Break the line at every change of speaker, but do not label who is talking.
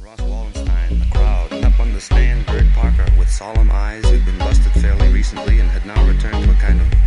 Ross Wallenstein, the crowd, and up on the stand, Bert Parker, with solemn eyes, who'd been busted fairly recently and had now returned to a kind of